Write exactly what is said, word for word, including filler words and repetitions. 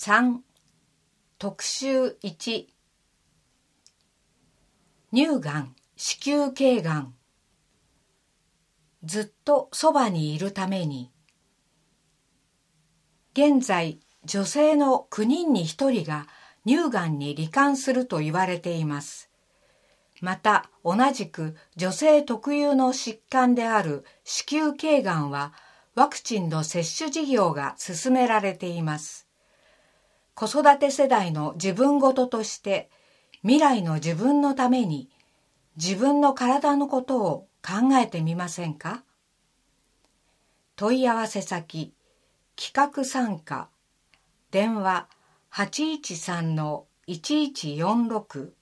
さん特集いち乳がん、子宮頸がんずっとそばにいるために。現在、女性のきゅうにんにひとりが乳がんに罹患すると言われています。また、同じく女性特有の疾患である子宮頸がんは、ワクチンの接種事業が進められています。子育て世代の自分ごととして、未来の自分のために、自分の体のことを考えてみませんか？問い合わせ先、企画参加、電話 はちいちさんのいちいちよんろく